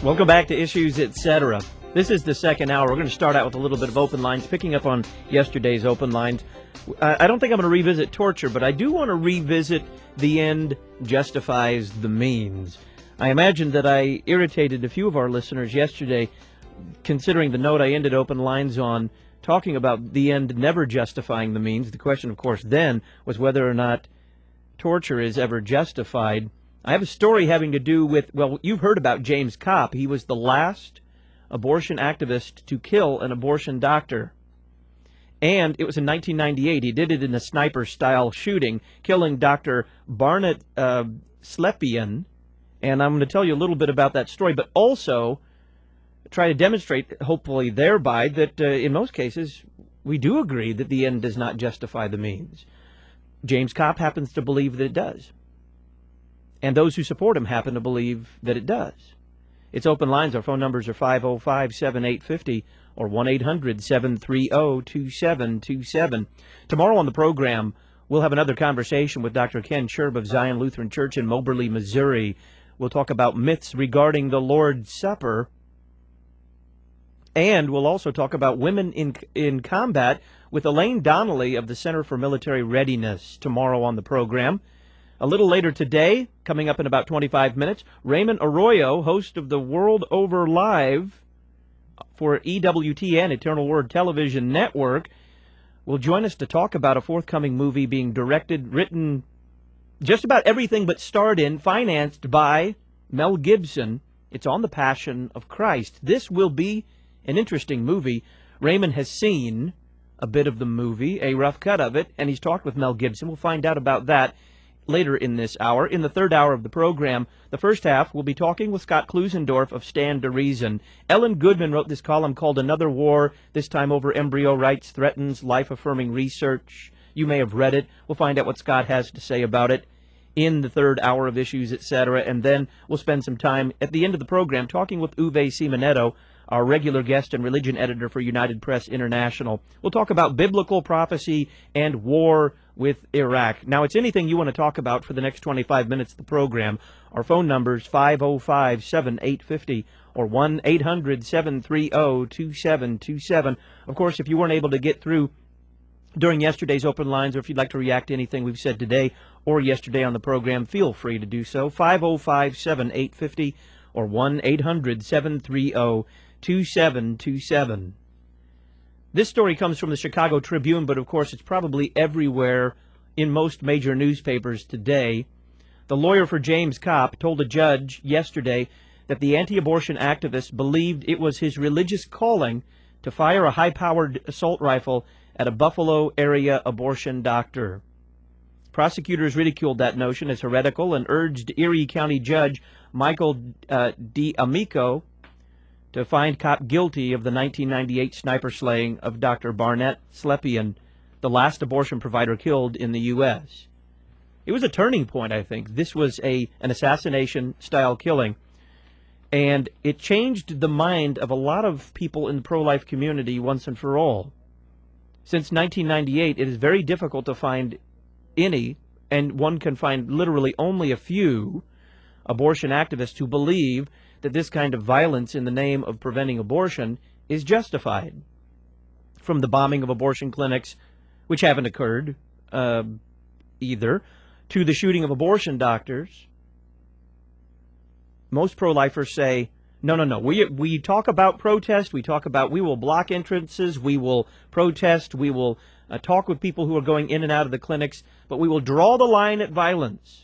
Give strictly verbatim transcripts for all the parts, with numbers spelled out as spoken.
Welcome back to Issues, et cetera. This is the second hour. We're going to start out with a little bit of open lines, picking up on yesterday's open lines. I don't think I'm going to revisit torture, but I do want to revisit the end justifies the means. I imagine that I irritated a few of our listeners yesterday, considering the note I ended open lines on, talking about the end never justifying the means. The question, of course, then was whether or not torture is ever justified. I have a story having to do with, well, you've heard about James Kopp. He was the last abortion activist to kill an abortion doctor. And it was in nineteen ninety-eight. He did it in a sniper-style shooting, killing Doctor Barnett uh, Slepian. And I'm going to tell you a little bit about that story, but also try to demonstrate, hopefully thereby, that uh, in most cases we do agree that the end does not justify the means. James Kopp happens to believe that it does. And those who support him happen to believe that it does. It's open lines. Our phone numbers are five oh five, seven eight five oh or one eight hundred, seven three zero, two seven two seven. Tomorrow on the program, we'll have another conversation with Doctor Ken Sherb of Zion Lutheran Church in Moberly, Missouri. We'll talk about myths regarding the Lord's Supper. And we'll also talk about women in in combat with Elaine Donnelly of the Center for Military Readiness tomorrow on the program. A little later today, coming up in about twenty-five minutes, Raymond Arroyo, host of the World Over Live for E W T N, Eternal Word Television Network, will join us to talk about a forthcoming movie being directed, written, just about everything but starred in, financed by Mel Gibson. It's on the Passion of Christ. This will be an interesting movie. Raymond has seen a bit of the movie, a rough cut of it, and he's talked with Mel Gibson. We'll find out about that later in this hour. In the third hour of the program, the first half, we'll be talking with Scott Klusendorf of Stand to Reason. Ellen Goodman wrote this column called Another War, this time over embryo rights threatens life-affirming research. You may have read it. We'll find out what Scott has to say about it in the third hour of Issues, et cetera. And then we'll spend some time at the end of the program talking with Uwe Simonetto, our regular guest and religion editor for United Press International. We'll talk about biblical prophecy and war with Iraq. Now, it's anything you want to talk about for the next twenty-five minutes of the program. Our phone number is five oh five, seven eight five oh or one eight hundred, seven three zero, two seven two seven. Of course, if you weren't able to get through during yesterday's open lines, or if you'd like to react to anything we've said today or yesterday on the program, feel free to do so. five oh five, seven eight five oh or one eight hundred, seven three zero, two seven two seven. This story comes from the Chicago Tribune, but of course it's probably everywhere in most major newspapers today. The lawyer for James Kopp told a judge yesterday that the anti-abortion activist believed it was his religious calling to fire a high-powered assault rifle at a Buffalo area abortion doctor. Prosecutors ridiculed that notion as heretical and urged Erie County Judge Michael uh, D'Amico to find Kopp guilty of the nineteen ninety-eight sniper slaying of Doctor Barnett Slepian, the last abortion provider killed in the U S It was a turning point, I think. This was a an assassination-style killing, and it changed the mind of a lot of people in the pro-life community once and for all. Since nineteen ninety-eight, it is very difficult to find any, and one can find literally only a few, abortion activists who believe that this kind of violence in the name of preventing abortion is justified. From the bombing of abortion clinics, which haven't occurred uh, either, to the shooting of abortion doctors, most pro-lifers say, no, no, no, we, we talk about protest, we talk about we will block entrances, we will protest, we will uh, talk with people who are going in and out of the clinics, but we will draw the line at violence.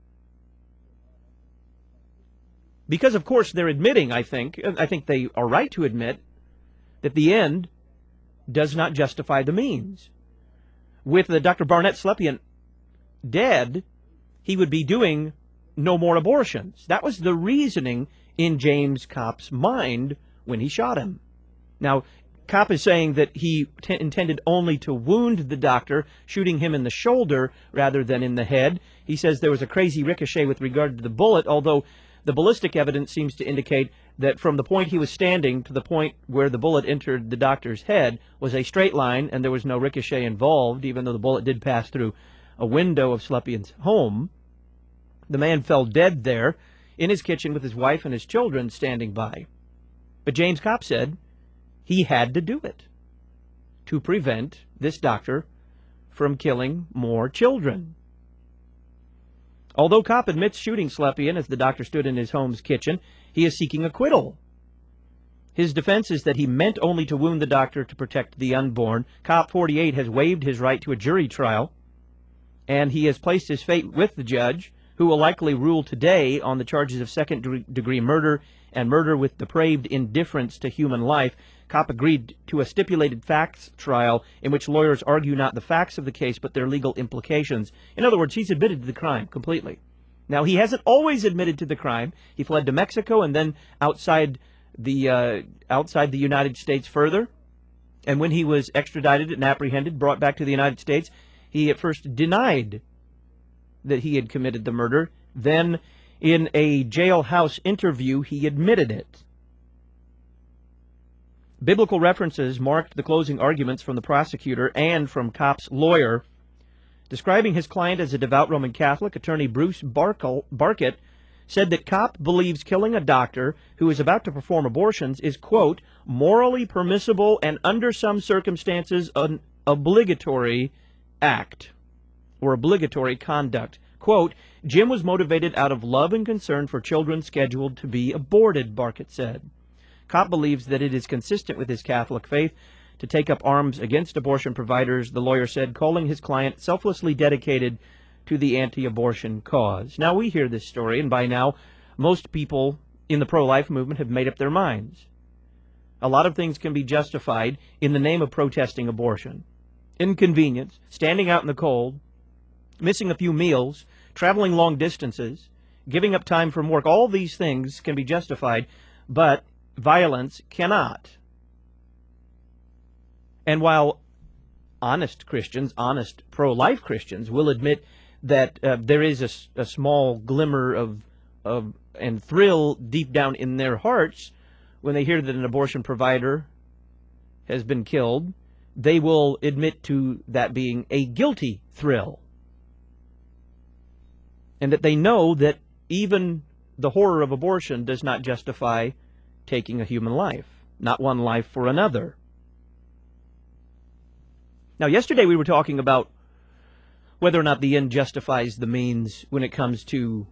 Because, of course, they're admitting, I think, I think they are right to admit, that the end does not justify the means. With the Doctor Barnett Slepian dead, he would be doing no more abortions. That was the reasoning in James Kopp's mind when he shot him. Now, Kopp is saying that he t- intended only to wound the doctor, shooting him in the shoulder rather than in the head. He says there was a crazy ricochet with regard to the bullet, although the ballistic evidence seems to indicate that from the point he was standing to the point where the bullet entered the doctor's head was a straight line, and there was no ricochet involved, even though the bullet did pass through a window of Slepian's home. The man fell dead there. in his kitchen with his wife and his children standing by. But James Kopp said he had to do it to prevent this doctor from killing more children. Although Kopp admits shooting Slepian as the doctor stood in his home's kitchen, he is seeking acquittal. His defense is that he meant only to wound the doctor to protect the unborn. Kopp, forty-eight, has waived his right to a jury trial, and he has placed his fate with the judge, who will likely rule today on the charges of second-degree murder and murder with depraved indifference to human life. Kopp agreed to a stipulated facts trial in which lawyers argue not the facts of the case but their legal implications. In other words, he's admitted to the crime completely. Now, he hasn't always admitted to the crime. He fled to Mexico and then outside the uh, outside the United States further. And when he was extradited and apprehended, brought back to the United States, he at first denied that he had committed the murder. Then, in a jailhouse interview, he admitted it. Biblical references marked the closing arguments from the prosecutor and from Kopp's lawyer. Describing his client as a devout Roman Catholic, attorney Bruce Barkle, Barkett said that Kopp believes killing a doctor who is about to perform abortions is, quote, morally permissible and under some circumstances an obligatory act or obligatory conduct. Quote, Jim was motivated out of love and concern for children scheduled to be aborted, Barkett said. Kopp believes that it is consistent with his Catholic faith to take up arms against abortion providers, the lawyer said, calling his client selflessly dedicated to the anti-abortion cause. Now, we hear this story, and by now, most people in the pro-life movement have made up their minds. A lot of things can be justified in the name of protesting abortion. Inconvenience, standing out in the cold, missing a few meals, traveling long distances, giving up time from work, all these things can be justified, but violence cannot. And while honest Christians, honest pro-life Christians, will admit that uh, there is a, a small glimmer of, of and thrill deep down in their hearts when they hear that an abortion provider has been killed, they will admit to that being a guilty thrill. And that they know that even the horror of abortion does not justify taking a human life, not one life for another. Now, yesterday we were talking about whether or not the end justifies the means when it comes to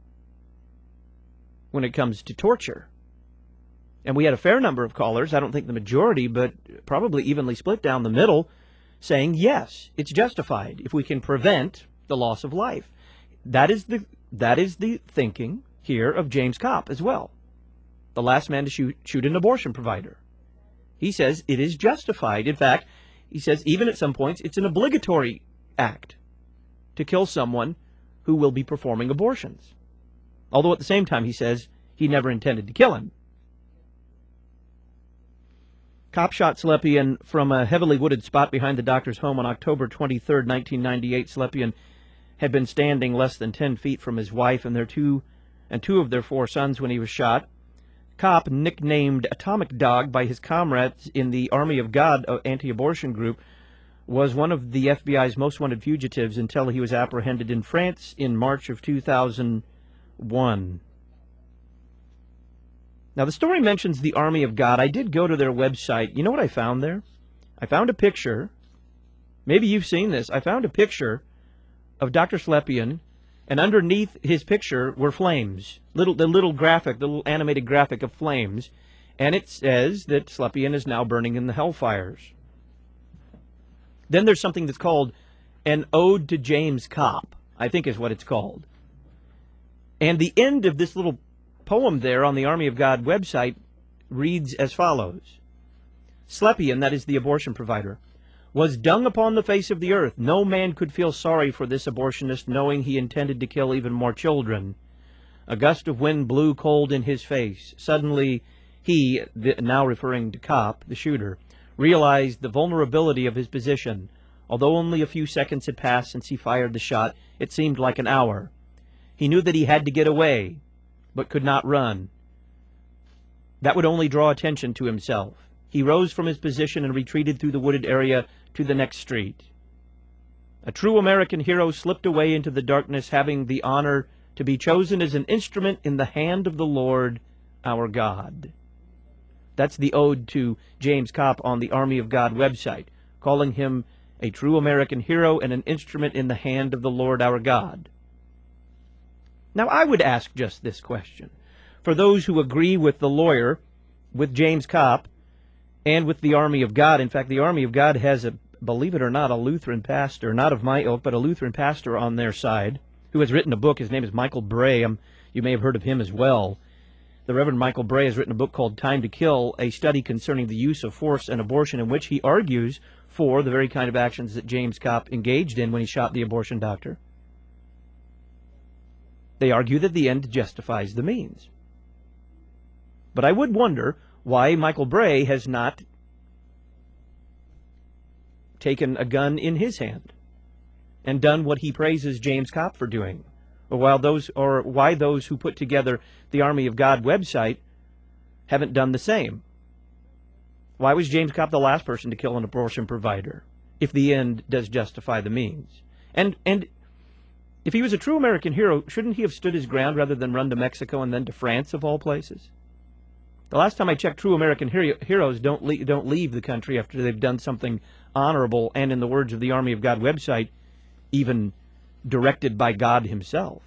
when it comes to torture. And we had a fair number of callers, I don't think the majority, but probably evenly split down the middle, saying yes, it's justified if we can prevent the loss of life. That is the that is the thinking here of James Kopp as well, the last man to shoot, shoot an abortion provider. He says it is justified. In fact, he says even at some points it's an obligatory act to kill someone who will be performing abortions. Although at the same time he says he never intended to kill him. Kopp shot Slepian from a heavily wooded spot behind the doctor's home on October twenty-third, nineteen ninety-eight. Slepian had been standing less than ten feet from his wife and their two and two of their four sons when he was shot. Kopp, nicknamed Atomic Dog by his comrades in the Army of God anti-abortion group, was one of the F B I's most wanted fugitives until he was apprehended in France in March of two thousand one. Now, the story mentions the Army of God. I did go to their website. You know what I found there? I found a picture. Maybe you've seen this. I found a picture of Doctor Slepian, and underneath his picture were flames. Little, the little graphic, the little animated graphic of flames. And it says that Slepian is now burning in the hellfires. Then there's something that's called an Ode to James Kopp, I think is what it's called. And the end of this little poem there on the Army of God website reads as follows. Slepian, that is the abortion provider, was dung upon the face of the earth. No man could feel sorry for this abortionist, knowing he intended to kill even more children. A gust of wind blew cold in his face. Suddenly he, the, now referring to Kopp, the shooter, realized the vulnerability of his position. Although only a few seconds had passed since he fired the shot, it seemed like an hour. He knew that he had to get away, but could not run. That would only draw attention to himself. He rose from his position and retreated through the wooded area to the next street. A true American hero slipped away into the darkness, having the honor to be chosen as an instrument in the hand of the Lord our God. That's the ode to James Kopp on the Army of God website, calling him a true American hero and an instrument in the hand of the Lord our God. Now, I would ask just this question. For those who agree with the lawyer, with James Kopp, and with the Army of God, in fact, the Army of God has, a, believe it or not, a Lutheran pastor, not of my ilk, but a Lutheran pastor on their side, who has written a book. His name is Michael Bray. Um, you may have heard of him as well. The Reverend Michael Bray has written a book called Time to Kill, a study concerning the use of force and abortion, in which he argues for the very kind of actions that James Kopp engaged in when he shot the abortion doctor. They argue that the end justifies the means. But I would wonder why Michael Bray has not taken a gun in his hand and done what he praises James Kopp for doing, or while those, or why those who put together the Army of God website haven't done the same. Why was James Kopp the last person to kill an abortion provider, if the end does justify the means? And and if he was a true American hero, shouldn't he have stood his ground rather than run to Mexico and then to France, of all places? The last time I checked, true American hero, heroes don't le don't leave the country after they've done something honorable, and in the words of the Army of God website, even directed by God himself.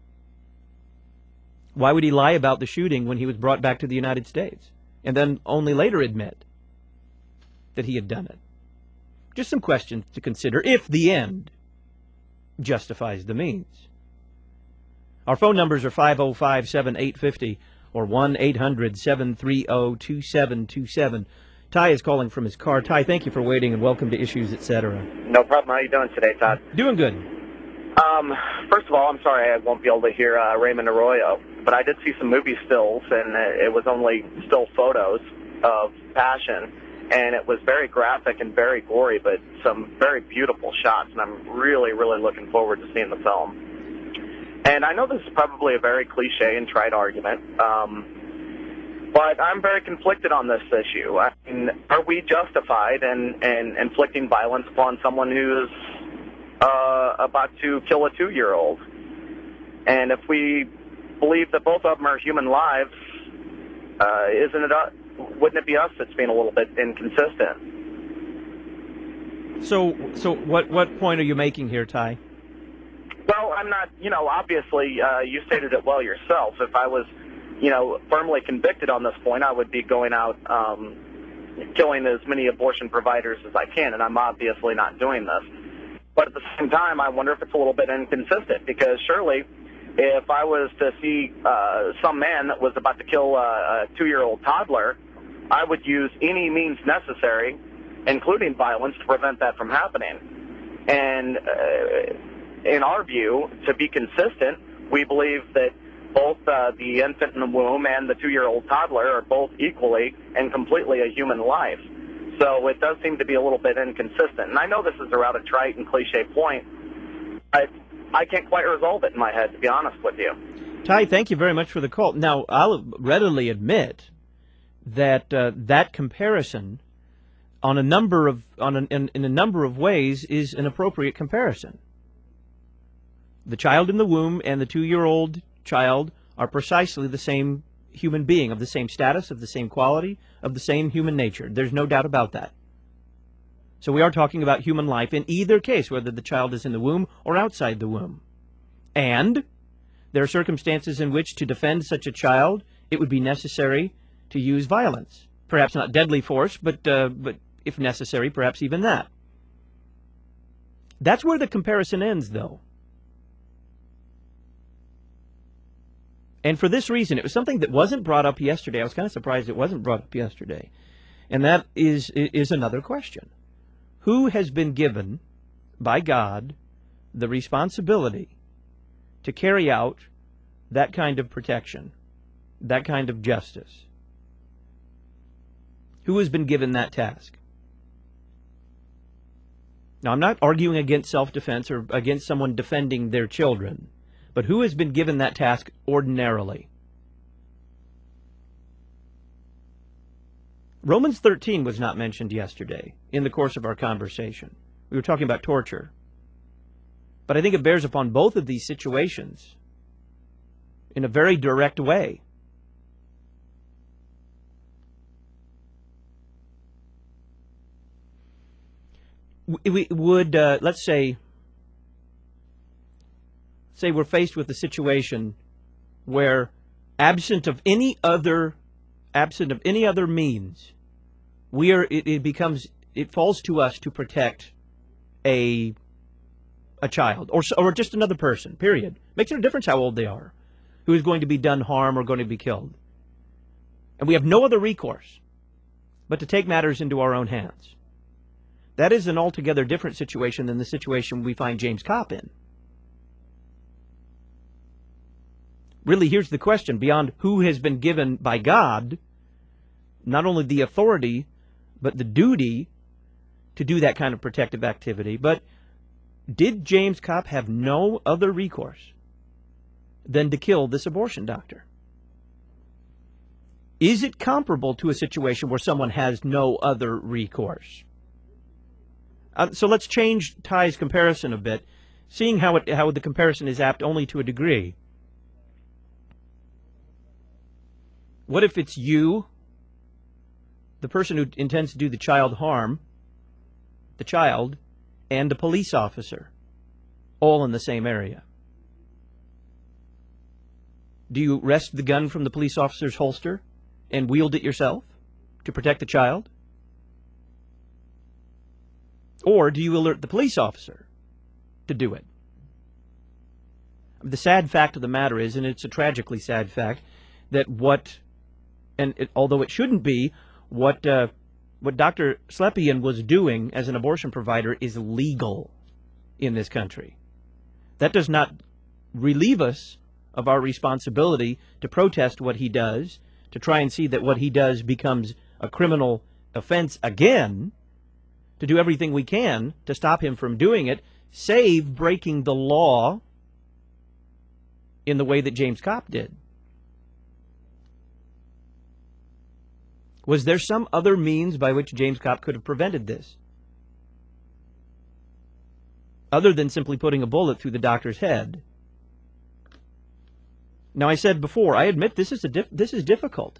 Why would he lie about the shooting when he was brought back to the United States, and then only later admit that he had done it? Just some questions to consider if the end justifies the means. Our phone numbers are five oh five, seven eight five oh or one eight hundred, seven three zero, two seven two seven. Ty is calling from his car. Ty, thank you for waiting, and welcome to Issues, et cetera. No problem. How are you doing today, Todd? Doing good. Um, first of all, I'm sorry I won't be able to hear uh, Raymond Arroyo, but I did see some movie stills, and it was only still photos of Passion, and it was very graphic and very gory, but some very beautiful shots, and I'm really, really looking forward to seeing the film. And I know this is probably a very cliche and trite argument, um, but I'm very conflicted on this issue. I mean, are we justified in, in inflicting violence upon someone who's uh, about to kill a two-year-old? And if we believe that both of them are human lives, uh, isn't it? Uh, wouldn't it be us that's being a little bit inconsistent? So, so what what point are you making here, Ty? Well, I'm not, you know, obviously, uh, you stated it well yourself. If I was, you know, firmly convicted on this point, I would be going out um, killing as many abortion providers as I can, and I'm obviously not doing this. But at the same time, I wonder if it's a little bit inconsistent, because surely if I was to see uh, some man that was about to kill a, a two-year-old toddler, I would use any means necessary, including violence, to prevent that from happening. And uh, in our view, to be consistent, we believe that both uh, the infant in the womb and the two-year-old toddler are both equally and completely a human life. So it does seem to be a little bit inconsistent. And I know this is a rather trite and cliche point, but I can't quite resolve it in my head, to be honest with you. Ty, thank you very much for the call. Now, I'll readily admit that uh, that comparison on a number of on an, in, in a number of ways is an appropriate comparison. The child in the womb and the two-year-old child are precisely the same human being, of the same status, of the same quality, of the same human nature. There's no doubt about that. So we are talking about human life in either case, whether the child is in the womb or outside the womb. And there are circumstances in which, to defend such a child, it would be necessary to use violence. Perhaps not deadly force, but, uh, but if necessary, perhaps even that. That's where the comparison ends, though. And for this reason, it was something that wasn't brought up yesterday. I was kind of surprised it wasn't brought up yesterday. And that is, is another question. Who has been given by God the responsibility to carry out that kind of protection, that kind of justice? Who has been given that task? Now, I'm not arguing against self-defense or against someone defending their children. But who has been given that task ordinarily? Romans thirteen was not mentioned yesterday in the course of our conversation. We were talking about torture. But I think it bears upon both of these situations in a very direct way. We would, uh, let's say, say we're faced with a situation where, absent of any other, absent of any other means, we are. It, it becomes. It falls to us to protect a a child or or just another person. Period. Makes no difference how old they are, who is going to be done harm or going to be killed, and we have no other recourse but to take matters into our own hands. That is an altogether different situation than the situation we find James Kopp in. Really, here's the question. Beyond who has been given by God not only the authority, but the duty to do that kind of protective activity, but did James Kopp have no other recourse than to kill this abortion doctor? Is it comparable to a situation where someone has no other recourse? Uh, so let's change Ty's comparison a bit, seeing how it how the comparison is apt only to a degree. What if it's you, the person who intends to do the child harm, the child, and a police officer, all in the same area? Do you wrest the gun from the police officer's holster and wield it yourself to protect the child? Or do you alert the police officer to do it? The sad fact of the matter is, and it's a tragically sad fact, that what, and it, although it shouldn't be, what uh, what Doctor Slepian was doing as an abortion provider is legal in this country. That does not relieve us of our responsibility to protest what he does, to try and see that what he does becomes a criminal offense again, to do everything we can to stop him from doing it, save breaking the law in the way that James Kopp did. Was there some other means by which James Kopp could have prevented this, other than simply putting a bullet through the doctor's head? Now, I said before, I admit this is a dif- this is difficult.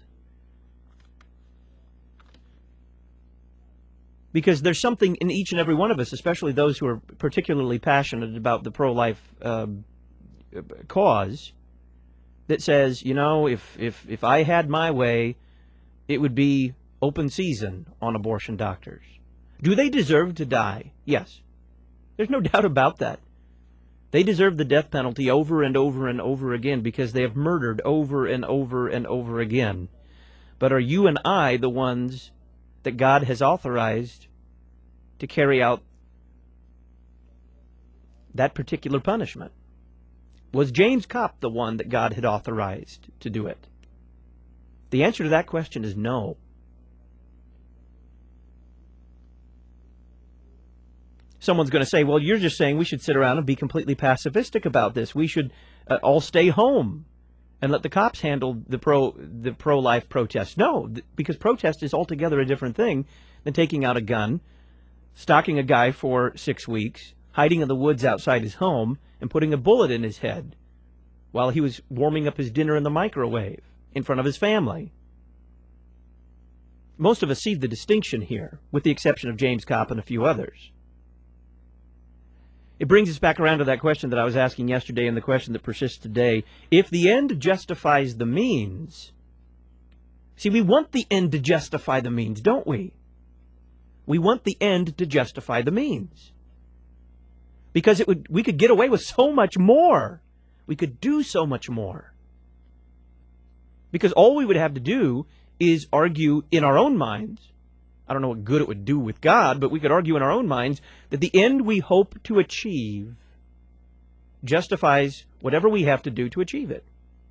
Because there's something in each and every one of us, especially those who are particularly passionate about the pro-life uh, cause, that says, you know, if, if, if I had my way, it would be open season on abortion doctors. Do they deserve to die? Yes. There's no doubt about that. They deserve the death penalty over and over and over again because they have murdered over and over and over again. But are you and I the ones that God has authorized to carry out that particular punishment? Was James Kopp the one that God had authorized to do it? The answer to that question is no. Someone's going to say, well, you're just saying we should sit around and be completely pacifistic about this. We should uh, all stay home and let the cops handle the pro the pro-life protest. No, th- because protest is altogether a different thing than taking out a gun, stalking a guy for six weeks, hiding in the woods outside his home, and putting a bullet in his head while he was warming up his dinner in the microwave in front of his family. Most of us see the distinction here, with the exception of James Kopp and a few others. It brings us back around to that question that I was asking yesterday and the question that persists today. If the end justifies the means, see, we want the end to justify the means, don't we? We want the end to justify the means. Because it would, we could get away with so much more. We could do so much more. Because all we would have to do is argue in our own minds. I don't know what good it would do with God, but we could argue in our own minds that the end we hope to achieve justifies whatever we have to do to achieve it.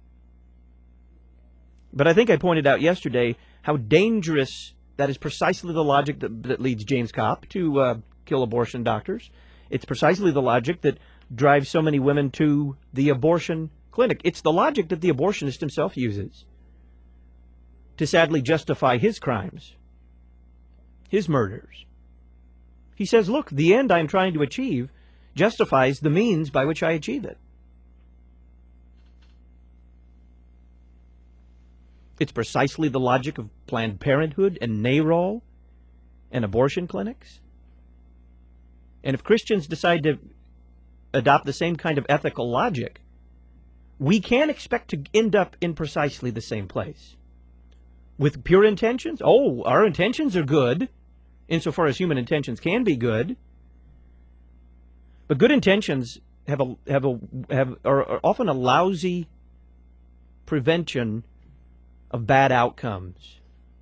But I think I pointed out yesterday how dangerous that is. Precisely the logic that, that leads James Kopp to uh, kill abortion doctors. It's precisely the logic that drives so many women to the abortion clinic. It's the logic that the abortionist himself uses to sadly justify his crimes, his murders. He says, look, the end I'm trying to achieve justifies the means by which I achieve it. It's precisely the logic of Planned Parenthood and NARAL and abortion clinics. And if Christians decide to adopt the same kind of ethical logic, we can expect to end up in precisely the same place. With pure intentions? Oh, our intentions are good, insofar as human intentions can be good. But good intentions have a have a have are, are often a lousy prevention of bad outcomes.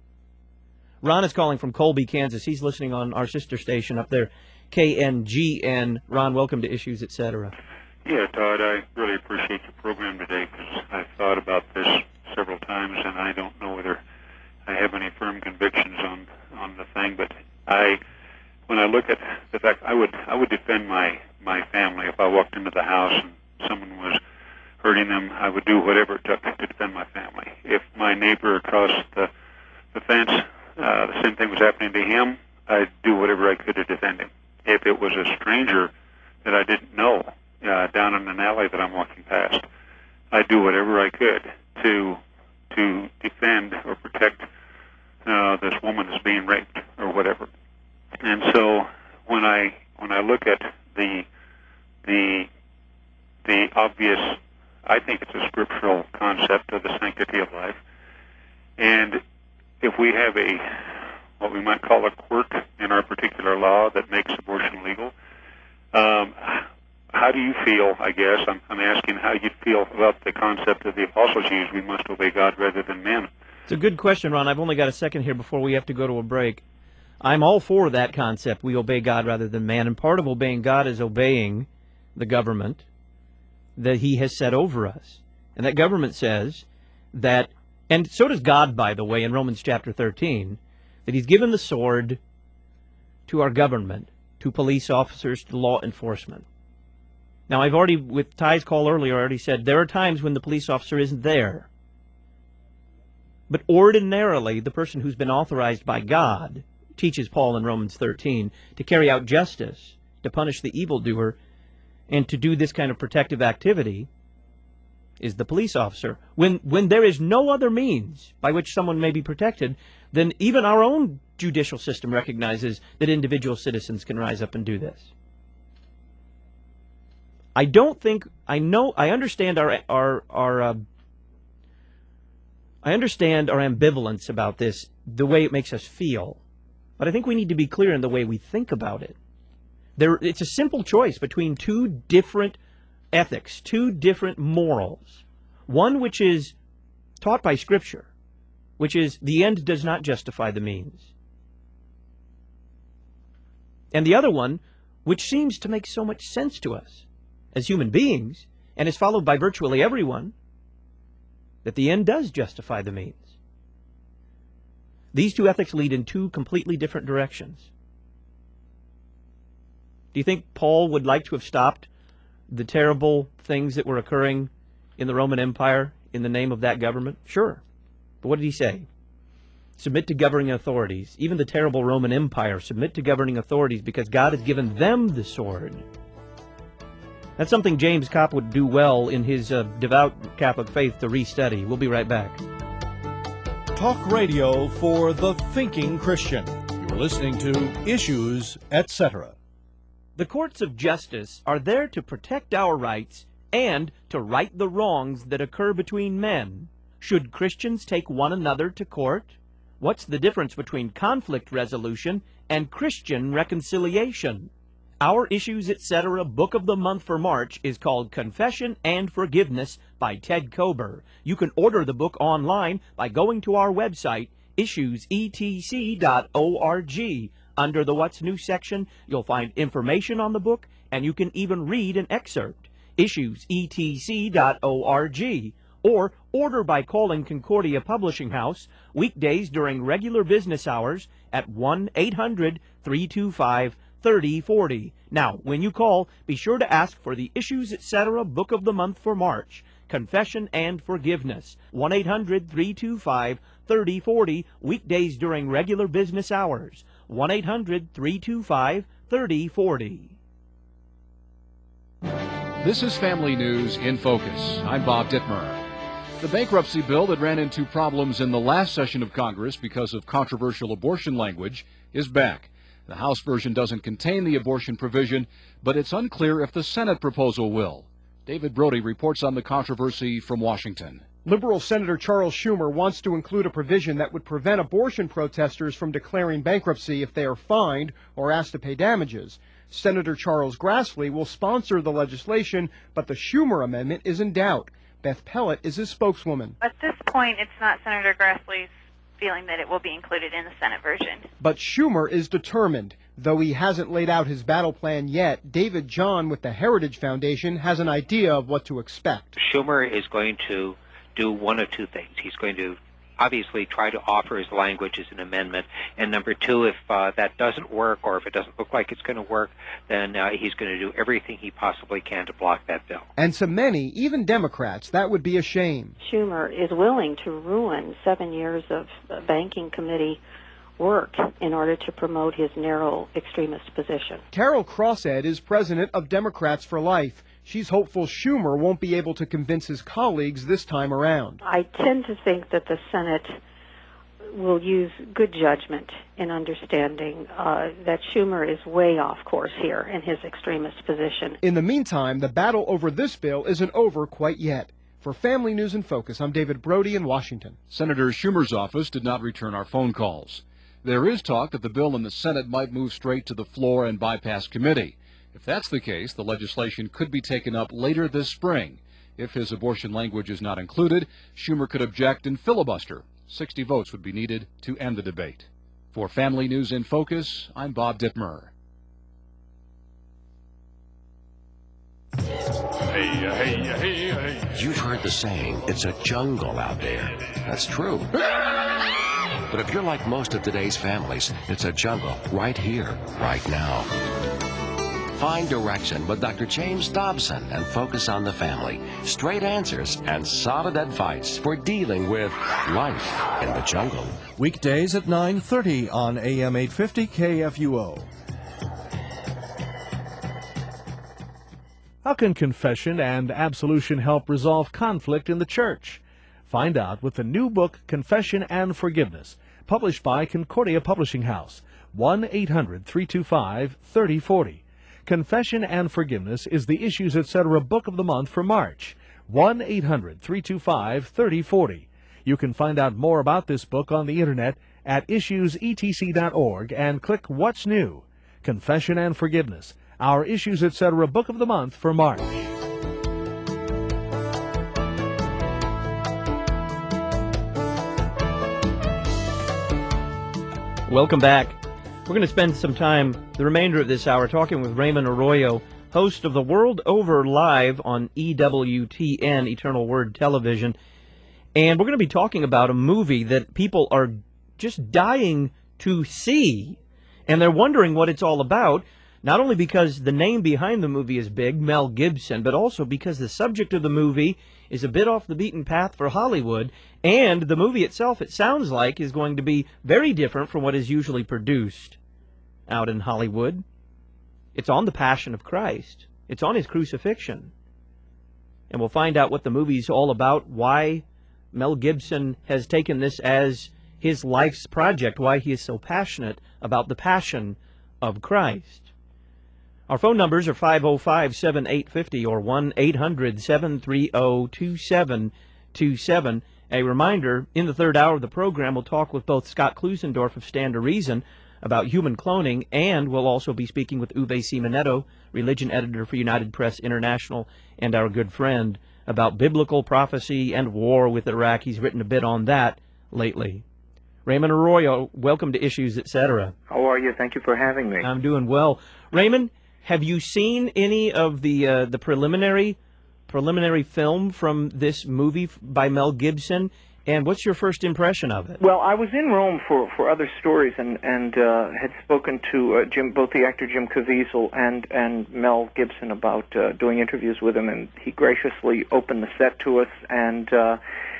Ron is calling from Colby, Kansas. He's listening on our sister station up there, K N G N. Ron, welcome to Issues, et cetera. Yeah, Todd, I really appreciate your program today because I've thought about this several times, and I don't know whether I have any firm convictions on on the thing. But I, when I look at the fact, I would I would defend my my family if I walked into the house and someone was hurting them. I would do whatever it took to defend my family. If my neighbor across the the fence, uh, the same thing was happening to him, I'd do whatever I could to defend him. If it was a stranger that I didn't know uh, down in an alley that I'm walking past, I'd do whatever I could to to defend or protect uh, this woman that's being raped or whatever. And so when I when I look at the the the obvious, I think it's a scriptural concept of the sanctity of life, and if we have a what we might call a quirk in our particular law that makes abortion legal, um, how do you feel, I guess, I'm, I'm asking how you'd feel about the concept of the apostles used, we must obey God rather than men? It's a good question, Ron. I've only got a second here before we have to go to a break. I'm all for that concept, we obey God rather than man, and part of obeying God is obeying the government that he has set over us. And that government says that, and so does God, by the way, in Romans chapter thirteen, that he's given the sword to our government, to police officers, to law enforcement. Now, I've already, with Ty's call earlier, already said there are times when the police officer isn't there. But ordinarily, the person who's been authorized by God, teaches Paul in Romans thirteen, to carry out justice, to punish the evildoer, and to do this kind of protective activity, is the police officer. When when there is no other means by which someone may be protected, then even our own judicial system recognizes that individual citizens can rise up and do this. I don't think, I know, I understand our, our, our, uh, I understand our ambivalence about this, the way it makes us feel, but I think we need to be clear in the way we think about it. There, it's a simple choice between two different ethics, two different morals. One which is taught by Scripture, which is the end does not justify the means. And the other one, which seems to make so much sense to us as human beings, and is followed by virtually everyone, that the end does justify the means. These two ethics lead in two completely different directions. Do you think Paul would like to have stopped the terrible things that were occurring in the Roman Empire in the name of that government? Sure. But what did he say? Submit to governing authorities. Even the terrible Roman Empire, submit to governing authorities because God has given them the sword. That's something James Kopp would do well in his uh, devout Catholic faith to restudy. We'll be right back. Talk radio for the thinking Christian. You're listening to Issues, et cetera. The courts of justice are there to protect our rights and to right the wrongs that occur between men. Should Christians take one another to court? What's the difference between conflict resolution and Christian reconciliation? Our Issues, et cetera. book of the month for March is called Confession and Forgiveness by Ted Kober. You can order the book online by going to our website, issues e t c dot org. Under the What's New section, you'll find information on the book, and you can even read an excerpt, issues e t c dot org. Or order by calling Concordia Publishing House weekdays during regular business hours at one eight hundred, three two five, thirty forty. Now, when you call, be sure to ask for the Issues, et cetera. book of the month for March, Confession and Forgiveness, one eight hundred, three two five, thirty forty, weekdays during regular business hours, one eight hundred, three two five, thirty forty. This is Family News in Focus. I'm Bob Dittmer. The bankruptcy bill that ran into problems in the last session of Congress because of controversial abortion language is back. The House version doesn't contain the abortion provision, but it's unclear if the Senate proposal will. David Brody reports on the controversy from Washington. Liberal Senator Charles Schumer wants to include a provision that would prevent abortion protesters from declaring bankruptcy if they are fined or asked to pay damages. Senator Charles Grassley will sponsor the legislation, but the Schumer amendment is in doubt. Beth Pellett is his spokeswoman. At this point, it's not Senator Grassley's feeling that it will be included in the Senate version. But Schumer is determined. Though he hasn't laid out his battle plan yet, David John with the Heritage Foundation has an idea of what to expect. Schumer is going to do one of two things. He's going to obviously try to offer his language as an amendment, and number two, if uh, that doesn't work or if it doesn't look like it's going to work, then uh, he's going to do everything he possibly can to block that bill. And to many, even Democrats, that would be a shame. Schumer is willing to ruin seven years of uh, banking committee work in order to promote his narrow extremist position. Carol Crossed is president of Democrats for Life. She's hopeful Schumer won't be able to convince his colleagues this time around. I tend to think that the Senate will use good judgment in understanding uh, that Schumer is way off course here in his extremist position. In the meantime, the battle over this bill isn't over quite yet. For Family News in Focus, I'm David Brody in Washington. Senator Schumer's office did not return our phone calls. There is talk that the bill in the Senate might move straight to the floor and bypass committee. If that's the case, the legislation could be taken up later this spring. If his abortion language is not included, Schumer could object and filibuster. sixty votes would be needed to end the debate. For Family News in Focus, I'm Bob Dittmer. Hey, hey, hey, hey. You've heard the saying, it's a jungle out there. That's true. But if you're like most of today's families, it's a jungle right here, right now. Find direction with Doctor James Dobson and focus on the family. Straight answers and solid advice for dealing with life in the jungle. Weekdays at nine thirty on A M eight fifty K F U O. How can confession and absolution help resolve conflict in the church? Find out with the new book, Confession and Forgiveness, published by Concordia Publishing House. one eight hundred three two five three oh four oh. Confession and Forgiveness is the Issues Etc. Book of the Month for March. one eight hundred three two five three oh four oh. You can find out more about this book on the Internet at issues e t c dot org and click What's New. Confession and Forgiveness, our Issues Etc. Book of the Month for March. Welcome back. We're going to spend some time, the remainder of this hour, talking with Raymond Arroyo, host of The World Over Live on E W T N, Eternal Word Television. And we're going to be talking about a movie that people are just dying to see. And they're wondering what it's all about, not only because the name behind the movie is big, Mel Gibson, but also because the subject of the movie is a bit off the beaten path for Hollywood, and the movie itself, it sounds like, is going to be very different from what is usually produced out in Hollywood. It's on the Passion of Christ. It's on his crucifixion. And we'll find out what the movie's all about, why Mel Gibson has taken this as his life's project, why he is so passionate about the Passion of Christ. Our phone numbers are five oh five, seven eight five oh or one eight hundred, seven three oh, two seven two seven. A reminder, in the third hour of the program, we'll talk with both Scott Klusendorf of Stand to Reason about human cloning, and we'll also be speaking with Uwe Simonetto, religion editor for United Press International, and our good friend, about biblical prophecy and war with Iraq. He's written a bit on that lately. Raymond Arroyo, welcome to Issues, et cetera. How are you? Thank you for having me. I'm doing well. Raymond, have you seen any of the uh, the preliminary preliminary film from this movie by Mel Gibson? And what's your first impression of it? Well, I was in Rome for, for other stories and and uh, had spoken to uh, Jim, both the actor Jim Caviezel and and Mel Gibson about uh, doing interviews with him, and he graciously opened the set to us and uh,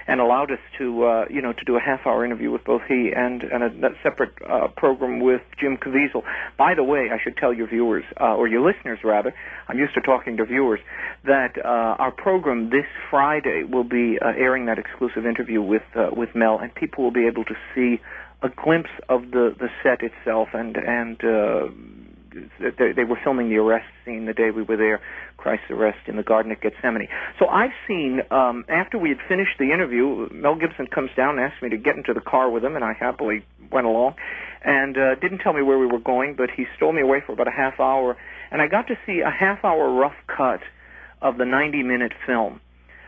and allowed us to, uh, you know, to do a half-hour interview with both he and, and a, a separate uh, program with Jim Caviezel. By the way, I should tell your viewers, uh, or your listeners rather, I'm used to talking to viewers, that uh, our program this Friday will be uh, airing that exclusive interview with uh, with Mel, and people will be able to see a glimpse of the, the set itself, and and uh, they, they were filming the arrest scene the day we were there, Christ's arrest in the Garden at Gethsemane. So I've seen, um, after we had finished the interview, Mel Gibson comes down and asked me to get into the car with him, and I happily went along, and uh, didn't tell me where we were going, but he stole me away for about a half hour, and I got to see a half-hour rough cut of the ninety-minute film.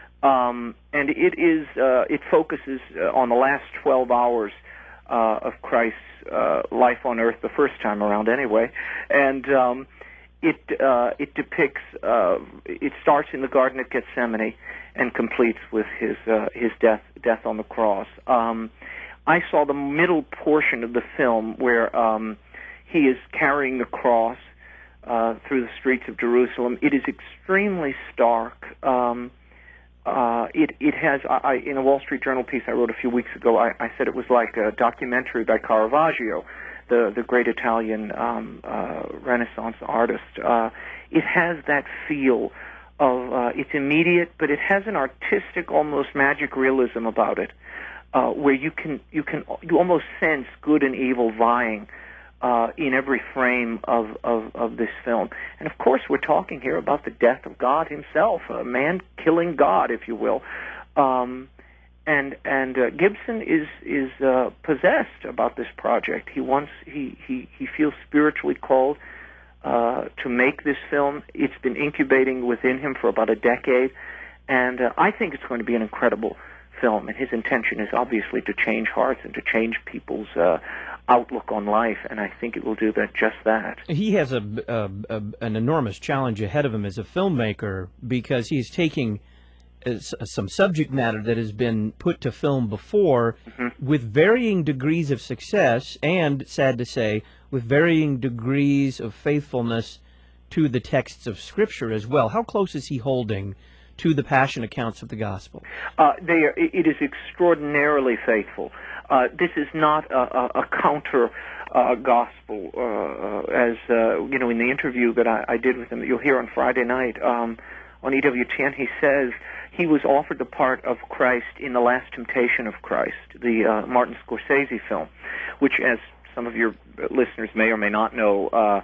Um, and it is, uh, it focuses uh, on the last twelve hours uh, of Christ's uh, life on earth, the first time around anyway, and um, it uh, it depicts, uh, it starts in the Garden at Gethsemane and completes with his uh, his death death on the cross. Um, I saw the middle portion of the film where um, he is carrying the cross uh, through the streets of Jerusalem. It is extremely stark. Um, Uh, it it has I, in a Wall Street Journal piece I wrote a few weeks ago. I, I said it was like a documentary by Caravaggio, the the great Italian um, uh, Renaissance artist. Uh, it has that feel of uh, it's immediate, but it has an artistic, almost magic realism about it, uh, where you can you can you almost sense good and evil vying Uh, in every frame of, of, of this film. And of course we're talking here about the death of God himself, a man killing God, if you will. Um, and and uh, Gibson is is uh, possessed about this project. He wants he, he, he feels spiritually called uh, to make this film. It's been incubating within him for about a decade, and uh, I think it's going to be an incredible film, and his intention is obviously to change hearts and to change people's uh, outlook on life, and I think it will do that, just that. He has a, a, a an enormous challenge ahead of him as a filmmaker, because he's taking uh, some subject matter that has been put to film before, mm-hmm. with varying degrees of success and, sad to say, with varying degrees of faithfulness to the texts of Scripture as well. How close is he holding to the passion accounts of the gospel? Uh, they are, it is extraordinarily faithful. Uh, this is not a, a, a counter uh, gospel, uh, as uh, you know. In the interview that I, I did with him, that you'll hear on Friday night um, on E W T N, he says he was offered the part of Christ in The Last Temptation of Christ, the uh, Martin Scorsese film, which, as some of your listeners may or may not know, uh,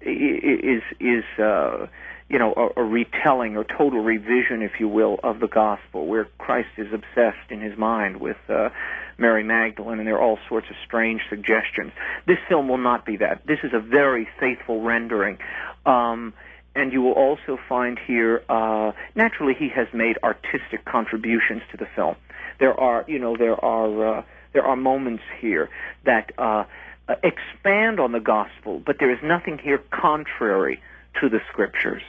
is is uh, you know, a, a retelling or total revision, if you will, of the gospel, where Christ is obsessed in his mind with uh, Mary Magdalene, and there are all sorts of strange suggestions. This film will not be that. This is a very faithful rendering. Um, and you will also find here, uh, naturally, he has made artistic contributions to the film. There are, you know, there are uh, there are moments here that uh, uh, expand on the gospel, but there is nothing here contrary to the Scriptures.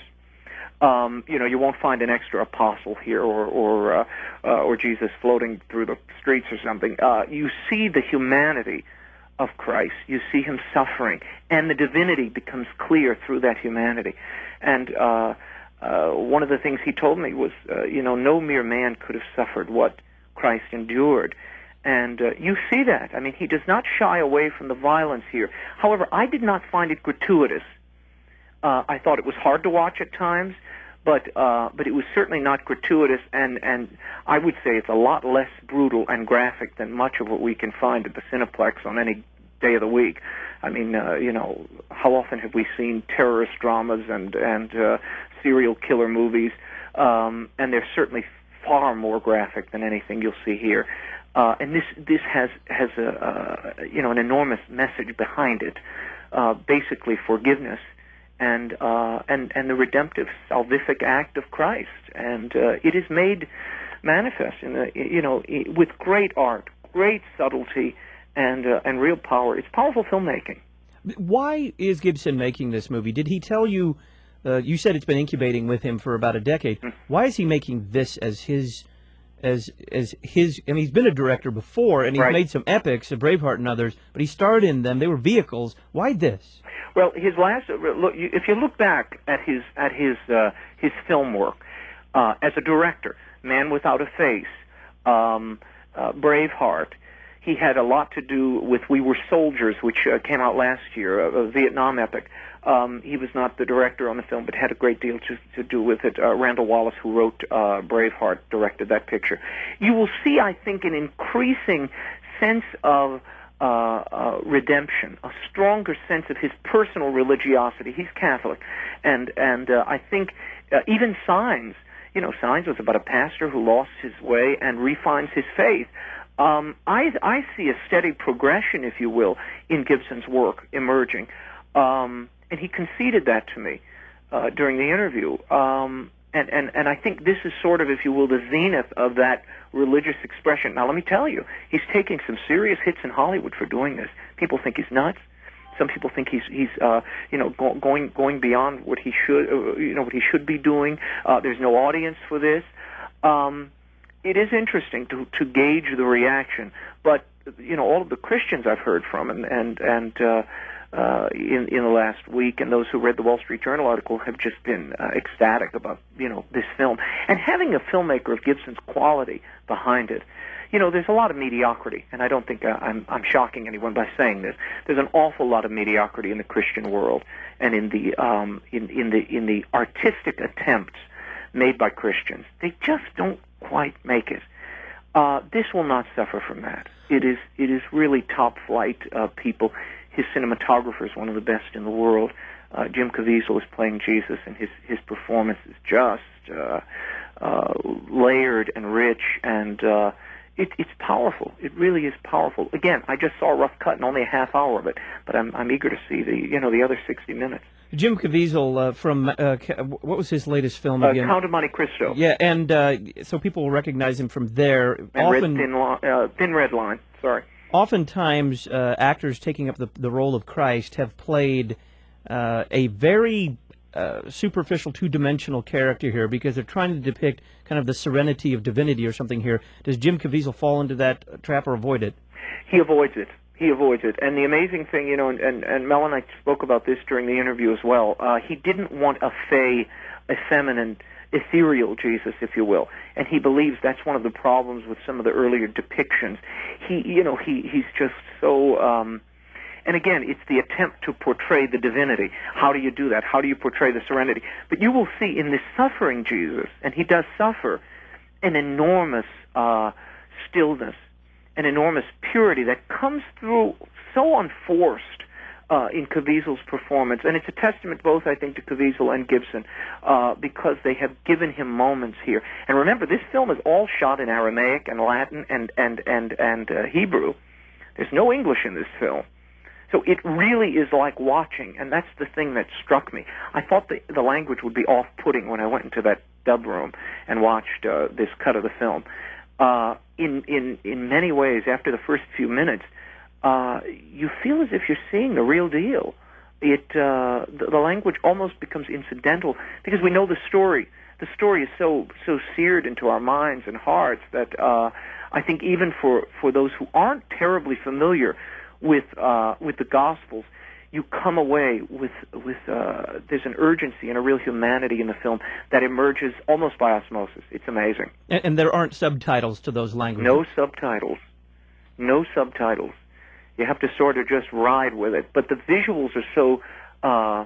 Um, you know, you won't find an extra apostle here, or or uh, uh, or Jesus floating through the streets or something. Uh, you see the humanity of Christ. You see him suffering, and the divinity becomes clear through that humanity. And uh, uh, one of the things he told me was, uh, you know, no mere man could have suffered what Christ endured. And uh, you see that. I mean, he does not shy away from the violence here. However, I did not find it gratuitous. Uh, I thought it was hard to watch at times, but uh, but it was certainly not gratuitous, and, and I would say it's a lot less brutal and graphic than much of what we can find at the Cineplex on any day of the week. I mean, uh, you know, how often have we seen terrorist dramas and and uh, serial killer movies? Um, and they're certainly far more graphic than anything you'll see here. Uh, and this this has has a, a you know an enormous message behind it, uh, basically forgiveness. And, uh, and and the redemptive, salvific act of Christ, and uh, it is made manifest in the, you know, with great art, great subtlety, and uh, and real power. It's powerful filmmaking. Why is Gibson making this movie? Did he tell you? Uh, you said it's been incubating with him for about a decade. Mm. Why is he making this as his, as as his? I mean, he's been a director before, and he's right. made some epics, Braveheart and others, but he starred in them. They were vehicles. Why this? Well, his last look. If you look back at his at his uh, his film work uh, as a director, Man Without a Face, um, uh, Braveheart. He had a lot to do with We Were Soldiers, which uh, came out last year, a, a Vietnam epic. Um, he was not the director on the film, but had a great deal to, to do with it. Uh, Randall Wallace, who wrote uh, Braveheart, directed that picture. You will see, I think, an increasing sense of uh, uh, redemption, a stronger sense of his personal religiosity. He's Catholic, and and uh, I think uh, even Signs, you know, Signs was about a pastor who lost his way and refines his faith. Um, I, I see a steady progression, if you will, in Gibson's work emerging. Um, and he conceded that to me uh, during the interview. Um, and, and, and I think this is sort of, if you will, the zenith of that religious expression. Now, let me tell you, he's taking some serious hits in Hollywood for doing this. People think he's nuts. Some people think he's he's uh, you know go, going going beyond what he should uh, you know what he should be doing. Uh, there's no audience for this. Um, It is interesting to to gauge the reaction, but you know all of the Christians I've heard from, and and and uh, uh, in in the last week, and those who read the Wall Street Journal article have just been uh, ecstatic about you know this film, and having a filmmaker of Gibson's quality behind it. You know, there's a lot of mediocrity, and I don't think uh, I'm I'm shocking anyone by saying this. There's an awful lot of mediocrity in the Christian world, and in the um in in the in the artistic attempts made by Christians. They just don't quite make it. Uh, this will not suffer from that. It is it is really top flight uh, people. His cinematographer is one of the best in the world. Uh, Jim Caviezel is playing Jesus, and his his performance is just uh, uh, layered and rich, and uh, it, it's powerful. It really is powerful. Again, I just saw a rough cut and only a half hour of it, but I'm I'm eager to see the you know the other sixty minutes. Jim Caviezel uh, from, uh, what was his latest film again? Uh, Count of Monte Cristo. Yeah, and uh, so people will recognize him from there. And Often, red thin, li- uh, thin Red Line, sorry. Oftentimes, uh, actors taking up the, the role of Christ have played uh, a very uh, superficial, two-dimensional character here because they're trying to depict kind of the serenity of divinity or something here. Does Jim Caviezel fall into that trap or avoid it? He avoids it. He avoids it. And the amazing thing, you know, and, and, and Mel and I spoke about this during the interview as well, uh, he didn't want a fey, effeminate, ethereal Jesus, if you will. And he believes that's one of the problems with some of the earlier depictions. He, you know, he, he's just so, um, and again, it's the attempt to portray the divinity. How do you do that? How do you portray the serenity? But you will see in this suffering Jesus, and he does suffer, an enormous uh, stillness, an enormous purity that comes through so unforced uh, in Caviezel's performance. And it's a testament both, I think, to Caviezel and Gibson uh, because they have given him moments here. And remember, this film is all shot in Aramaic and Latin and, and, and, and uh, Hebrew. There's no English in this film. So it really is like watching, and that's the thing that struck me. I thought the, the language would be off-putting when I went into that dub room and watched uh, this cut of the film. Uh, in, in, in many ways, after the first few minutes, uh, you feel as if you're seeing the real deal. It, uh, the, the language almost becomes incidental because we know the story. The story is so, so seared into our minds and hearts that uh, I think even for, for those who aren't terribly familiar with, uh, with the Gospels, you come away with with uh, there's an urgency and a real humanity in the film that emerges almost by osmosis. It's amazing. And, and there aren't subtitles to those languages. No subtitles. No subtitles. You have to sort of just ride with it. But the visuals are so uh,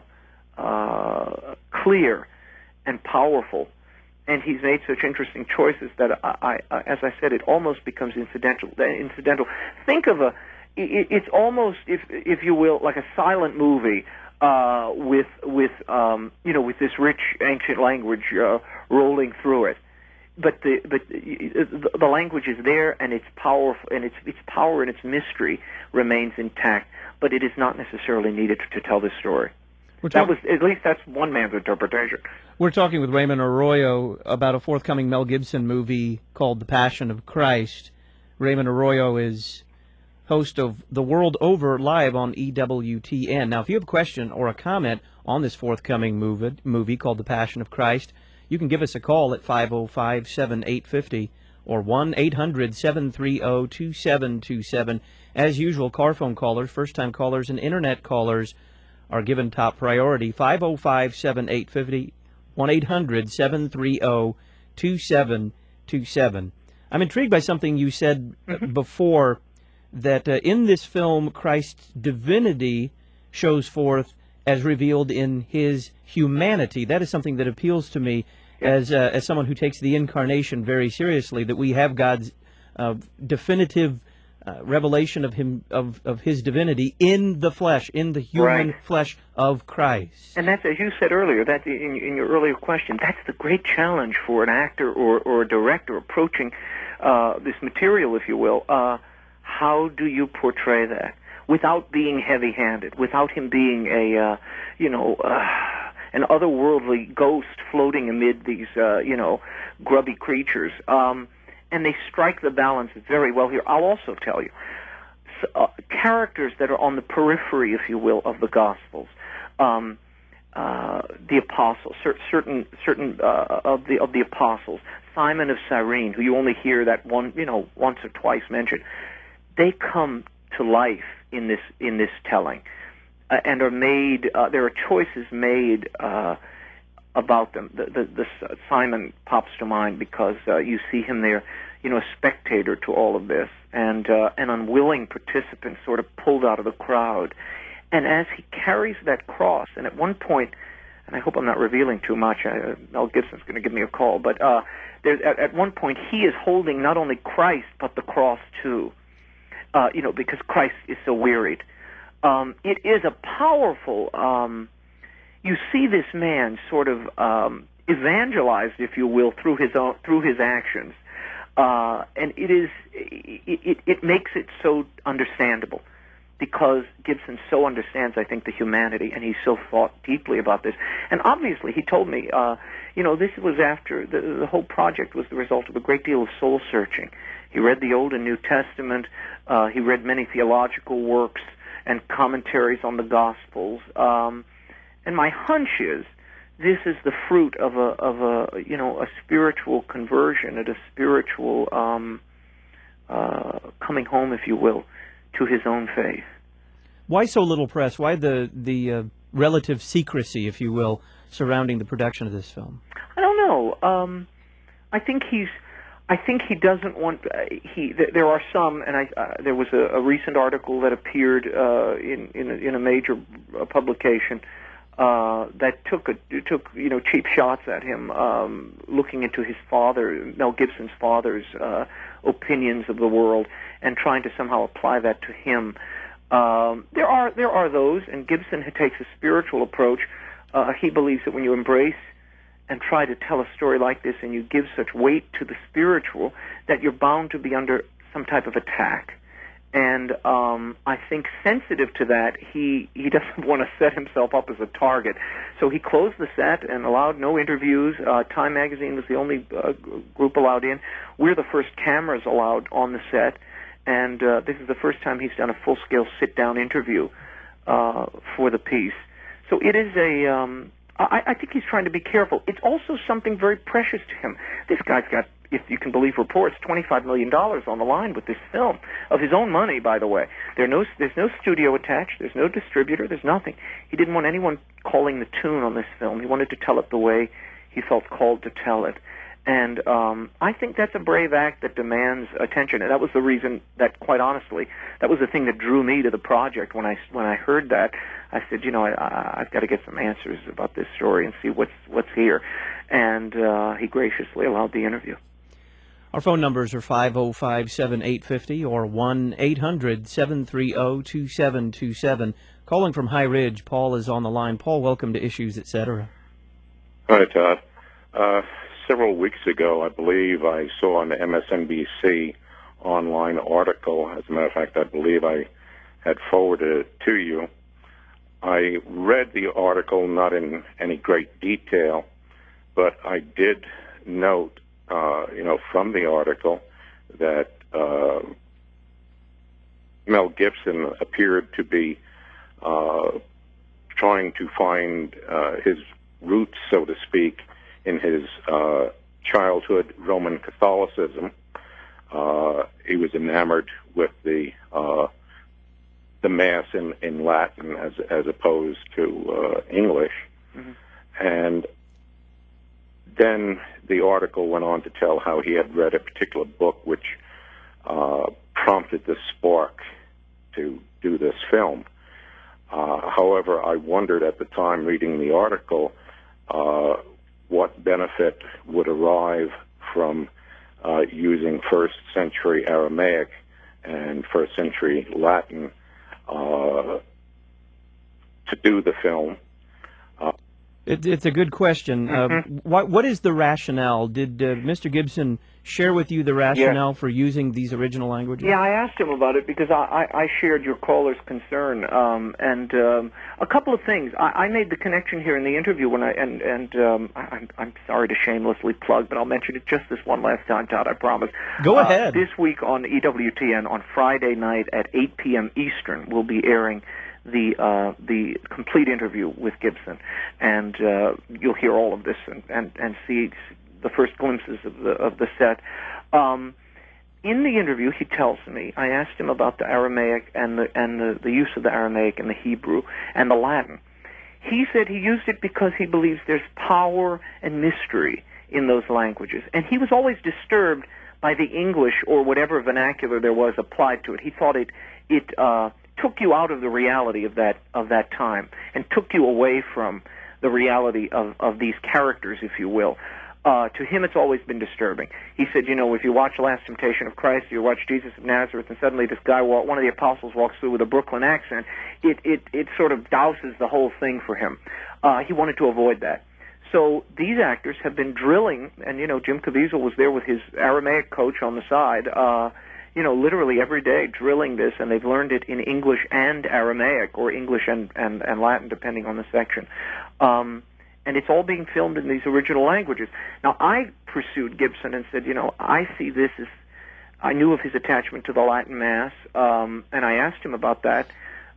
uh, clear and powerful, and he's made such interesting choices that I, I, as I said, it almost becomes incidental. Incidental. Think of a It's almost, if if you will, like a silent movie uh, with with um, you know with this rich ancient language uh, rolling through it. But the but the, the language is there, and it's powerful, and its its power and its mystery remains intact. But it is not necessarily needed to, to tell this story. That was at least that's one man's interpretation. We're talking with Raymond Arroyo about a forthcoming Mel Gibson movie called The Passion of Christ. Raymond Arroyo is host of The World Over Live on E W T N. Now, if you have a question or a comment on this forthcoming movie, movie called The Passion of Christ, you can give us a call at five oh five, seven eight five oh or one eight hundred, seven three oh, two seven two seven. As usual, car phone callers, first-time callers, and Internet callers are given top priority. five oh five, seven eight five oh, one eight hundred, seven three oh, two seven two seven. I'm intrigued by something you said Mm-hmm. before, that uh, in this film, Christ's divinity shows forth as revealed in his humanity. That is something that appeals to me as uh, as someone who takes the incarnation very seriously, that we have God's uh, definitive uh, revelation of him of, of his divinity in the flesh, in the human Right. flesh of Christ. And that's, as you said earlier, that in, in your earlier question, that's the great challenge for an actor or, or a director approaching uh, this material, if you will. Uh, how do you portray that without being heavy-handed, without him being a, uh, you know, uh, an otherworldly ghost floating amid these, uh, you know, grubby creatures? Um, and they strike the balance very well here. I'll also tell you, uh, characters that are on the periphery, if you will, of the Gospels. Um, uh, the apostles, cer- certain certain uh, of the of the apostles, Simon of Cyrene, who you only hear that one, you know, once or twice mentioned, they come to life in this in this telling, uh, and are made. Uh, there are choices made uh, about them. The, the, the uh, Simon pops to mind because uh, you see him there, you know, a spectator to all of this, and uh, an unwilling participant, sort of pulled out of the crowd. And as he carries that cross, and at one point, and I hope I'm not revealing too much, uh, Mel Gibson's going to give me a call, but uh, there's, at, at one point he is holding not only Christ, but the cross too, uh, you know, because Christ is so wearied. Um, it is a powerful, um, you see this man sort of um, evangelized, if you will, through his own, through his actions. Uh, and it is, it, it, it makes it so understandable, because Gibson so understands, I think, the humanity, and he's so thought deeply about this. And obviously, he told me, uh, you know, this was after, the, the whole project was the result of a great deal of soul-searching. He read the Old and New Testament, uh, he read many theological works and commentaries on the Gospels, um, and my hunch is, this is the fruit of a, of a, you know, a spiritual conversion, and a spiritual um, uh, coming home, if you will, to his own faith. Why so little press? Why the the uh, relative secrecy, if you will, surrounding the production of this film? I don't know. Um, I think he's. I think he doesn't want. Uh, he. Th- there are some, and I. Uh, there was a, a recent article that appeared uh, in in a, in a major uh, publication uh, that took a took you know cheap shots at him, um, looking into his father, Mel Gibson's father's uh, opinions of the world, and trying to somehow apply that to him. Um, there are there are those, and Gibson takes a spiritual approach. Uh, he believes that when you embrace and try to tell a story like this, and you give such weight to the spiritual, that you're bound to be under some type of attack. And um, I think sensitive to that, he, he doesn't want to set himself up as a target. So he closed the set and allowed no interviews. Uh, Time Magazine was the only uh, group allowed in. We're the first cameras allowed on the set. And uh, this is the first time he's done a full-scale sit-down interview uh, for the piece. So it is a... Um, I, I think he's trying to be careful. It's also something very precious to him. This guy's got, if you can believe reports, twenty-five million dollars on the line with this film, of his own money, by the way. There no, there's no studio attached. There's no distributor. There's nothing. He didn't want anyone calling the tune on this film. He wanted to tell it the way he felt called to tell it. And um, I think that's a brave act that demands attention. And that was the reason that, quite honestly, that was the thing that drew me to the project. When I when I heard that, I said, you know, I, I, I've got to get some answers about this story and see what's what's here. And uh, he graciously allowed the interview. Our phone numbers are five oh five, seven eight five oh or one eight hundred, seven three zero, two seven two seven. Calling from High Ridge, Paul is on the line. Paul, welcome to Issues, et cetera. Hi, Todd. Uh, several weeks ago, I believe I saw on the M S N B C online article. As a matter of fact, I believe I had forwarded it to you. I read the article not in any great detail, but I did note, uh, you know, from the article that uh, Mel Gibson appeared to be uh, trying to find uh, his roots, so to speak, in his uh, childhood Roman Catholicism. Uh, he was enamored with the uh, the Mass in, in Latin as as opposed to uh, English. Mm-hmm. And then the article went on to tell how he had read a particular book which uh, prompted this spark to do this film. Uh, however, I wondered at the time reading the article uh, what benefit would arrive from uh, using first century Aramaic and first century Latin uh, to do the film. Uh, it, it's a good question. Mm-hmm. Uh, what, what is the rationale? Did uh, Mister Gibson share with you the rationale yes. for using these original languages? Yeah, I asked him about it because I, I, I shared your caller's concern, um, and um, a couple of things. I, I made the connection here in the interview when I and and um, I, I'm I'm sorry to shamelessly plug, but I'll mention it just this one last time, Todd. I promise. Go uh, ahead. This week on E W T N on Friday night at eight p.m. Eastern, we'll be airing the uh, the complete interview with Gibson, and uh, you'll hear all of this and, and, and see the first glimpses of the of the set. Um, in the interview, he tells me, I asked him about the Aramaic and the and the, the use of the Aramaic and the Hebrew and the Latin. He said he used it because he believes there's power and mystery in those languages, and he was always disturbed by the English or whatever vernacular there was applied to it. He thought it it uh, took you out of the reality of that of that time and took you away from the reality of, of these characters, if you will. Uh, to him, it's always been disturbing. He said, you know, if you watch Last Temptation of Christ, you watch Jesus of Nazareth, and suddenly this guy, walk, one of the apostles, walks through with a Brooklyn accent, it, it, it sort of douses the whole thing for him. Uh, he wanted to avoid that. So these actors have been drilling, and, you know, Jim Caviezel was there with his Aramaic coach on the side, uh, you know, literally every day drilling this, and they've learned it in English and Aramaic, or English and, and, and Latin, depending on the section. Um, and it's all being filmed in these original languages. Now, I pursued Gibson and said, you know, I see this as, I knew of his attachment to the Latin Mass, um, and I asked him about that,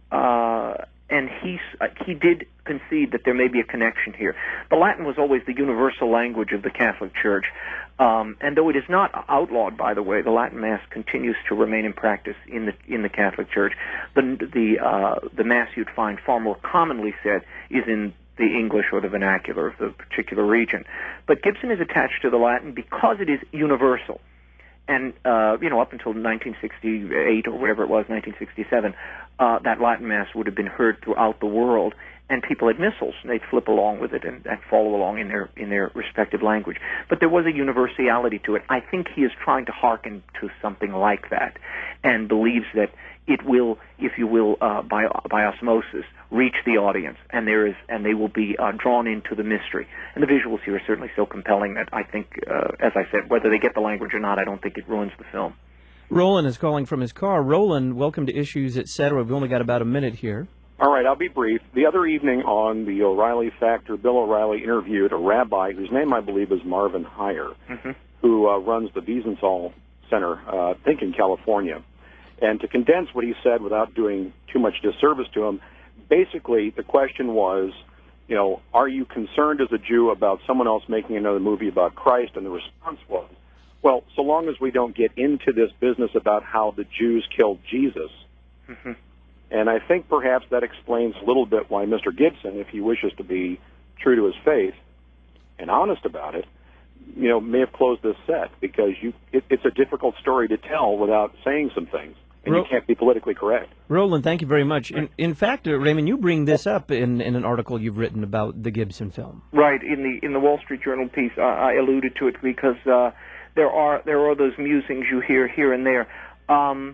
uh, and he, uh, he did concede that there may be a connection here. The Latin was always the universal language of the Catholic Church, um, and though it is not outlawed, by the way, the Latin Mass continues to remain in practice in the in the Catholic Church. The the uh, the Mass you'd find far more commonly said is in the English or the vernacular of the particular region. But Gibson is attached to the Latin because it is universal. And, uh, you know, up until nineteen sixty-eight or whatever it was, nineteen sixty-seven, uh, that Latin Mass would have been heard throughout the world, and people had missals, and they'd flip along with it and, and follow along in their in their respective language. But there was a universality to it. I think he is trying to hearken to something like that, and believes that it will, if you will, uh, by by osmosis, reach the audience, and there is, and they will be uh, drawn into the mystery. And the visuals here are certainly so compelling that I think, uh, as I said, whether they get the language or not, I don't think it ruins the film. Roland is calling from his car. Roland, welcome to Issues, et cetera. We've only got about a minute here. All right, I'll be brief. The other evening on the O'Reilly Factor, Bill O'Reilly interviewed a rabbi whose name I believe is Marvin Heyer, mm-hmm. who uh, runs the Wiesenthal Center, uh, I think in California. And to condense what he said without doing too much disservice to him, basically the question was, you know, are you concerned as a Jew about someone else making another movie about Christ? And the response was, well, so long as we don't get into this business about how the Jews killed Jesus. Mm-hmm. And I think perhaps that explains a little bit why Mister Gibson, if he wishes to be true to his faith and honest about it, you know, may have closed this set, because you it, it's a difficult story to tell without saying some things, and Ro- you can't be politically correct. Roland, thank you very much. In, in fact, uh, Raymond, you bring this up in, in an article you've written about the Gibson film. Right, in the in the Wall Street Journal piece, uh, I alluded to it because uh, there are there are those musings you hear here and there. Um,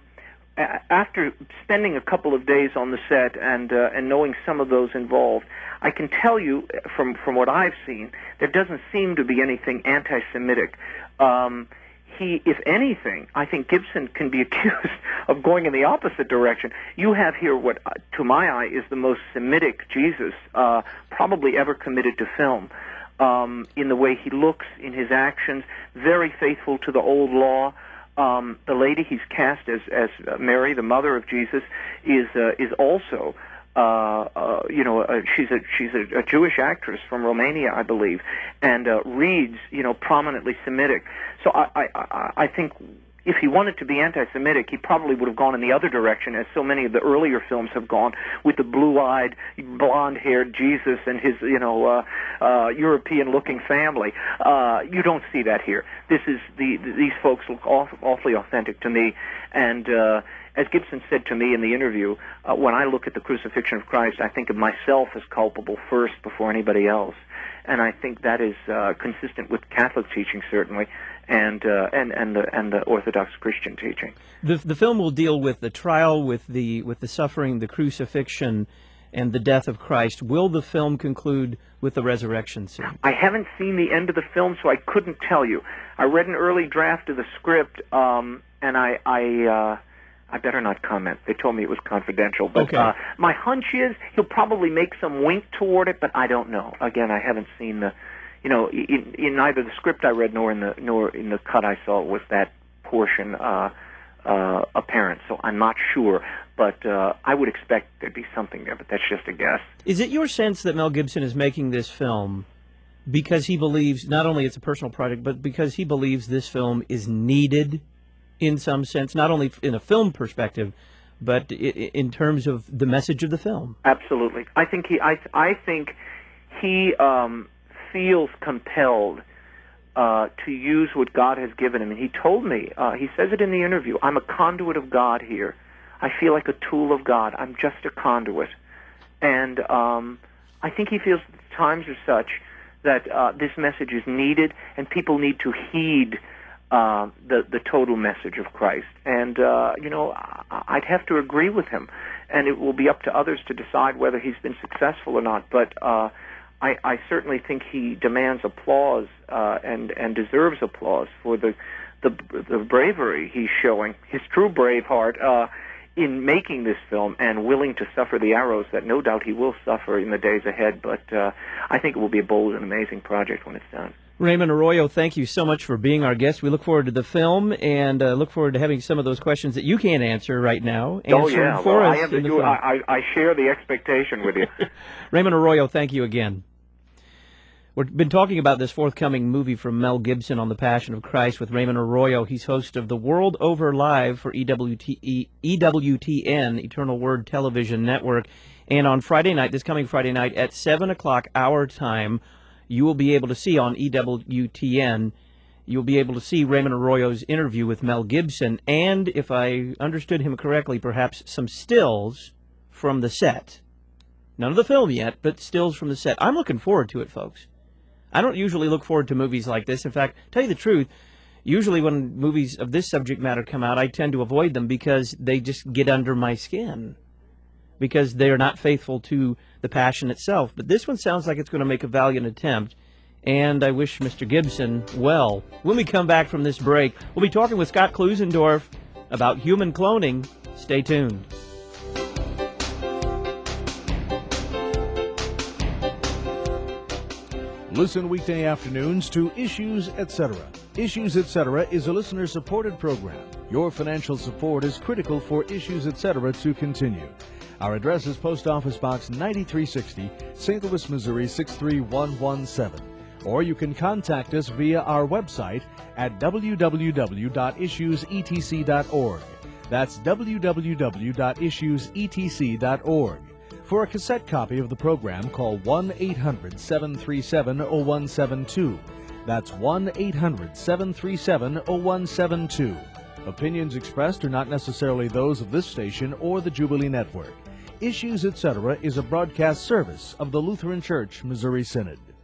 After spending a couple of days on the set and uh, and knowing some of those involved, I can tell you from from what I've seen, there doesn't seem to be anything anti-Semitic. Um, he, if anything, I think Gibson can be accused of going in the opposite direction. You have here what, uh, to my eye, is the most Semitic Jesus uh, probably ever committed to film. Um, in the way he looks, in his actions, very faithful to the old law. Um, the lady he's cast as as Mary, the mother of Jesus, is uh, is also uh, uh, you know uh, she's a she's a, a Jewish actress from Romania, I believe, and uh, reads you know prominently Semitic. So I I, I think if he wanted to be anti-Semitic, he probably would have gone in the other direction, as so many of the earlier films have gone, with the blue-eyed, blonde-haired Jesus and his, you know, uh, uh, European-looking family. Uh, you don't see that here. This is the these folks look aw- awfully authentic to me, and uh, as Gibson said to me in the interview, uh, when I look at the crucifixion of Christ, I think of myself as culpable first before anybody else. And I think that is uh, consistent with Catholic teaching, certainly, and uh, and and the and the Orthodox Christian teaching. The the film will deal with the trial, with the with the suffering, the crucifixion, and the death of Christ. Will the film conclude with the resurrection scene? I haven't seen the end of the film, so I couldn't tell you. I read an early draft of the script, um, and I I. Uh, I better not comment. They told me it was confidential. But okay. uh, my hunch is he'll probably make some wink toward it, but I don't know. Again, I haven't seen the, you know, in, in neither the script I read nor in the nor in the cut I saw was that portion uh, uh, apparent. So I'm not sure, but uh, I would expect there'd be something there. But that's just a guess. Is it your sense that Mel Gibson is making this film because he believes not only it's a personal project, but because he believes this film is needed? In some sense, not only in a film perspective, but in terms of the message of the film. Absolutely, I think he. I I think he um, feels compelled uh, to use what God has given him, and he told me. Uh, he says it in the interview. I'm a conduit of God here. I feel like a tool of God. I'm just a conduit, and um, I think he feels that the times are such that uh, this message is needed, and people need to heed Uh, the the total message of Christ. And, uh, you know, I'd have to agree with him. And it will be up to others to decide whether he's been successful or not. But uh, I, I certainly think he demands applause uh, and, and deserves applause for the, the, the bravery he's showing, his true brave heart, uh, in making this film and willing to suffer the arrows that no doubt he will suffer in the days ahead. But uh, I think it will be a bold and amazing project when it's done. Raymond Arroyo, thank you so much for being our guest. We look forward to the film and uh, look forward to having some of those questions that you can't answer right now. Oh, yeah. For well, us I, have to in the do, film. I, I share the expectation with you. Raymond Arroyo, thank you again. We've been talking about this forthcoming movie from Mel Gibson on the Passion of Christ with Raymond Arroyo. He's host of the World Over Live for E W T E, E W T N, Eternal Word Television Network. And on Friday night, this coming Friday night at seven o'clock our time, you will be able to see on E W T N, you'll be able to see Raymond Arroyo's interview with Mel Gibson, and, if I understood him correctly, perhaps some stills from the set. None of the film yet, but stills from the set. I'm looking forward to it, folks. I don't usually look forward to movies like this. In fact, tell you the truth, usually when movies of this subject matter come out, I tend to avoid them because they just get under my skin, because they're not faithful to the Passion itself. But this one sounds like it's going to make a valiant attempt, and I wish Mister Gibson well. When we come back from this break, we'll be talking with Scott Klusendorf about human cloning. Stay tuned. Listen weekday afternoons to Issues, et cetera. Issues, et cetera is a listener-supported program. Your financial support is critical for Issues, et cetera to continue. Our address is Post Office Box ninety-three sixty, Saint Louis, Missouri six three one one seven. Or you can contact us via our website at w w w dot issues e t c dot org. That's w w w dot issues e t c dot org. For a cassette copy of the program, call one eight hundred seven three seven oh one seven two. That's one eight hundred seven three seven oh one seven two. Opinions expressed are not necessarily those of this station or the Jubilee Network. Issues, et cetera is a broadcast service of the Lutheran Church Missouri Synod.